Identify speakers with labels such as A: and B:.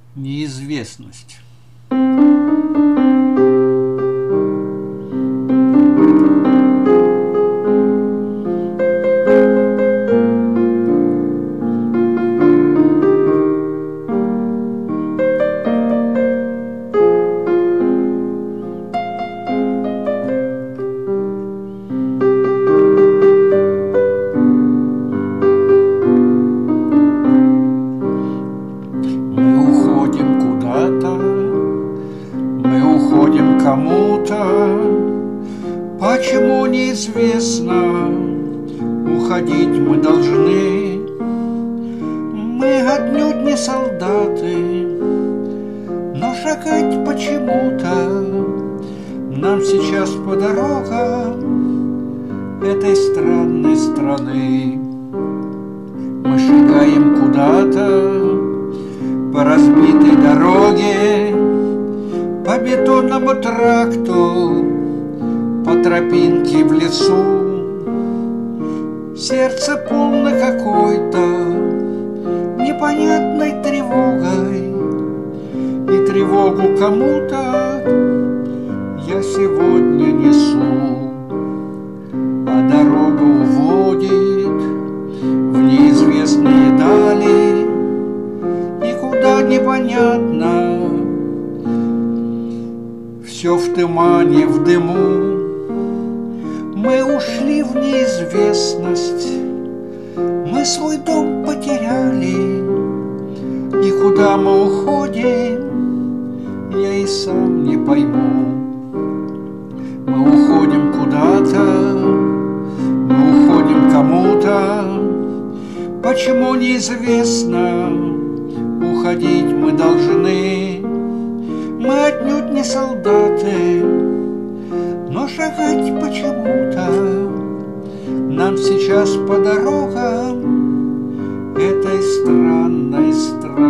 A: Неизвестность. Мы уходим кому-то, почему неизвестно. Уходить мы должны. Мы отнюдь не солдаты, но шагать почему-то нам сейчас по дорогам этой странной страны. Мы шагаем куда-то по разбитой дороге, по бетонному тракту, по тропинке в лесу. Сердце полно какой-то непонятной тревогой, и тревогу кому-то я сегодня несу. А дорога уводит в неизвестные дали, и куда непонятно. Все в тумане, в дыму. Мы ушли в неизвестность, мы свой дом потеряли, и куда мы уходим, я и сам не пойму. Мы уходим куда-то, мы уходим кому-то, почему неизвестно. Уходить мы должны. Мы отнюдь не солдаты, но шагать почему-то нам сейчас по дорогам этой странной страны.